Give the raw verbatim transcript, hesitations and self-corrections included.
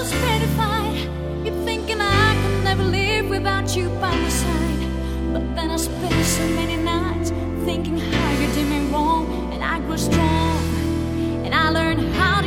was terrified. You're thinking I could never live without you by my side. But then I spent so many nights thinking how you did me wrong, and I grew strong, and I learned how